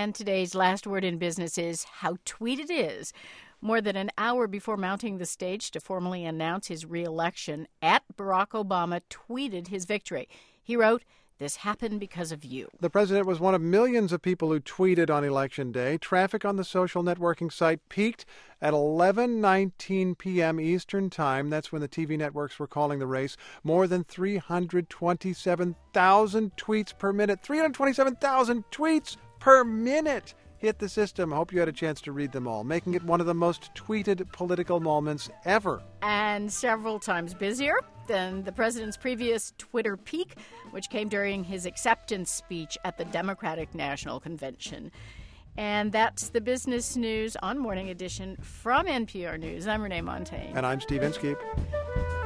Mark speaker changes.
Speaker 1: And today's last word in business is how tweeted is. More than an hour before mounting the stage to formally announce his re-election, Barack Obama tweeted his victory. He wrote, "This happened because of you."
Speaker 2: The president was one of millions of people who tweeted on Election Day. Traffic on the social networking site peaked at 11:19 p.m. Eastern Time. That's when the TV networks were calling the race. More than 327,000 tweets per minute. 327,000 tweets per minute hit the system. I hope you had a chance to read them all, making it one of the most tweeted political moments ever.
Speaker 1: And several times busier than the president's previous Twitter peak, which came during his acceptance speech at the Democratic National Convention. And that's the business news on Morning Edition from NPR News. I'm Renee Montagne.
Speaker 2: And I'm Steve Inskeep.